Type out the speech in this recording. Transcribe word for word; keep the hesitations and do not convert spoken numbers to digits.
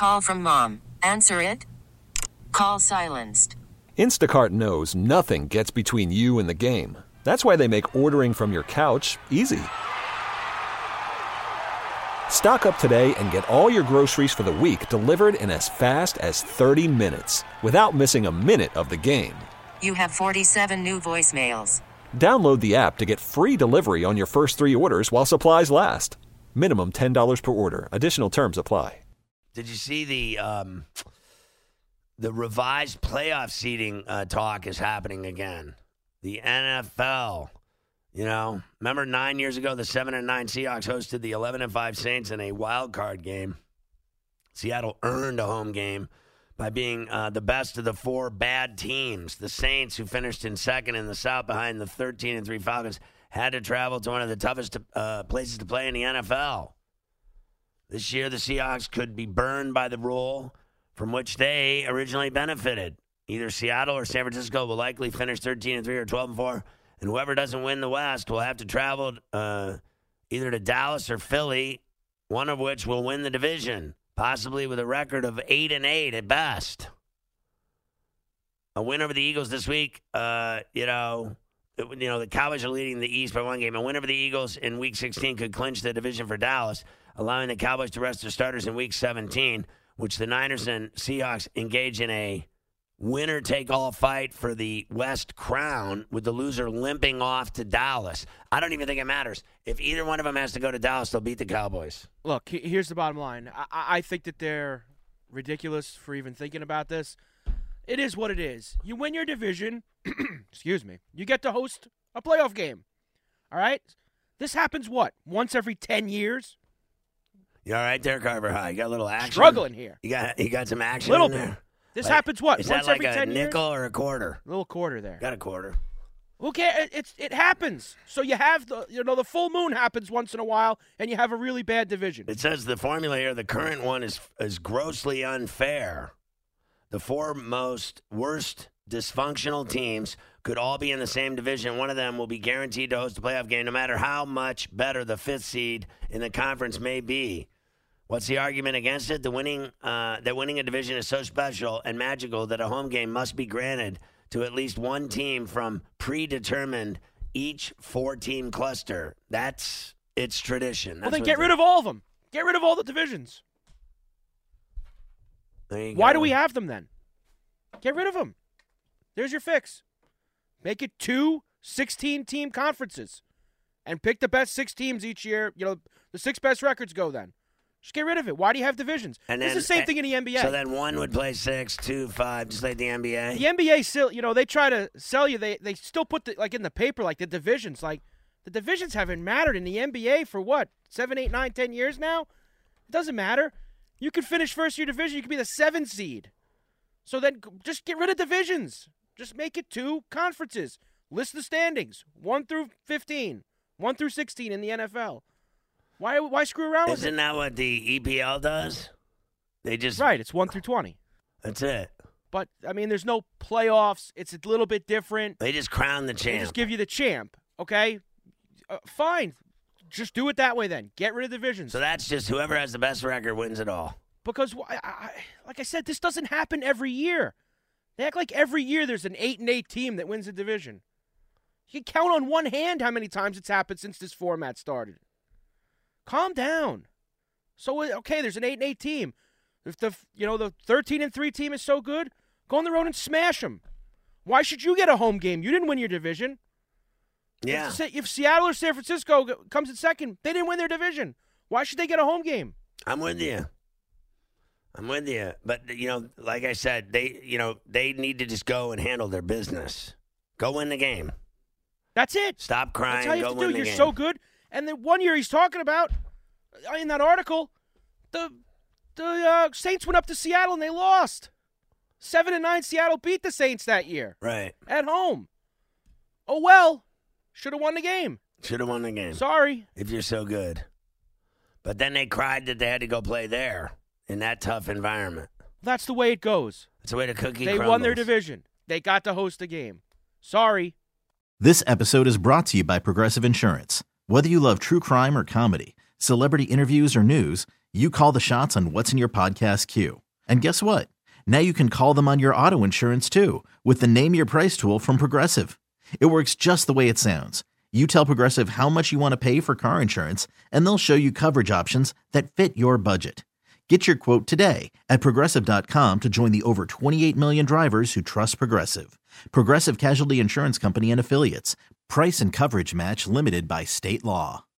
Call from mom. Answer it. Call silenced. Instacart knows nothing gets between you and the game. That's why they make ordering from your couch easy. Stock up today and get all your groceries for the week delivered in as fast as thirty minutes without missing a minute of the game. You have forty-seven new voicemails. Download the app to get free delivery on your first three orders while supplies last. Minimum ten dollars per order. Additional terms apply. Did you see the um, the revised playoff seeding uh, talk is happening again? The N F L, you know, remember nine years ago the seven and nine Seahawks hosted the eleven and five Saints in a wild card game. Seattle earned a home game by being uh, the best of the four bad teams. The Saints, who finished in second in the South behind the thirteen and three Falcons, had to travel to one of the toughest uh, places to play in the N F L. This year, the Seahawks could be burned by the rule from which they originally benefited. Either Seattle or San Francisco will likely finish thirteen and three or twelve and four, and whoever doesn't win the West will have to travel uh, either to Dallas or Philly, one of which will win the division, possibly with a record of eight and eight at best. A win over the Eagles this week, uh, you know, you know the Cowboys are leading the East by one game. A win over the Eagles in Week sixteen could clinch the division for Dallas, allowing the Cowboys to rest their starters in Week seventeen, which the Niners and Seahawks engage in a winner-take-all fight for the West crown, with the loser limping off to Dallas. I don't even think it matters. If either one of them has to go to Dallas, they'll beat the Cowboys. Look, here's the bottom line. I, I think that they're ridiculous for even thinking about this. It is what it is. You win your division, excuse me, you get to host a playoff game. All right? This happens, what, once every ten years? You all right there, Carver High? You got a little action? Struggling here. You got you got some action little in bit. there? This like, happens, what, is once that like every ten a years? nickel or a quarter? A little quarter there. Got a quarter. Okay, it's it happens. So you have the you know the full moon happens once in a while, and you have a really bad division. It says the formula here, the current one is is grossly unfair. The four most worst dysfunctional teams could all be in the same division. One of them will be guaranteed to host a playoff game, no matter how much better the fifth seed in the conference may be. What's the argument against it? The winning uh, that winning a division is so special and magical that a home game must be granted to at least one team from predetermined each four-team cluster. That's its tradition. That's well, then get rid of all of them. Get rid of all the divisions. Why go. do we have them then? Get rid of them. There's your fix. Make it two sixteen-team conferences and pick the best six teams each year. You know, the six best records go then. Just get rid of it. Why do you have divisions? And it's then, the same thing in the N B A. So then one would play six, two, five, just like the N B A? The N B A still, you know, they try to sell you. They they still put, the, like, in the paper, like, the divisions. Like, the divisions haven't mattered in the N B A for, what, seven, eight, nine, ten years now? It doesn't matter. You could finish first year division. You could be the seventh seed. So then just get rid of divisions. Just make it two conferences. List the standings, one through fifteen, one through sixteen in the N F L. Why why screw around with it? Isn't that what the E P L does? They just Right, it's one through twenty. That's it. But, I mean, there's no playoffs. It's a little bit different. They just crown the champ. They just give you the champ, okay? Uh, fine. Just do it that way then. Get rid of divisions. So that's just whoever has the best record wins it all. Because, I, I, like I said, this doesn't happen every year. They act like every year there's an eight and eight team that wins a division. You can count on one hand how many times it's happened since this format started. Calm down. So, okay, there's an eight and eight team. If the you know the thirteen and three team is so good, go on the road and smash them. Why should you get a home game? You didn't win your division. Yeah. If, if Seattle or San Francisco comes in second, they didn't win their division. Why should they get a home game? I'm with you. I'm with you. But, you know, like I said, they, you know, they need to just go and handle their business. Go win the game. That's it. Stop crying. That's how you go have to win do. the You're game. so good. And then one year he's talking about, in that article, the the uh, Saints went up to Seattle and they lost. Seven and nine, Seattle beat the Saints that year. Right. At home. Oh, well. Should have won the game. Should have won the game. Sorry. If you're so good. But then they cried that they had to go play there in that tough environment. That's the way it goes. That's the way the cookie They crumbles. won their division. They got to host a game. Sorry. This episode is brought to you by Progressive Insurance. Whether you love true crime or comedy, celebrity interviews or news, You call the shots on what's in your podcast queue. And guess what? Now you can call them on your auto insurance too with the Name Your Price tool from Progressive. It works just the way it sounds. You tell Progressive how much you want to pay for car insurance, and they'll show you coverage options that fit your budget. Get your quote today at Progressive dot com to join the over twenty-eight million drivers who trust Progressive. Progressive Casualty Insurance Company and Affiliates. Price and coverage match limited by state law.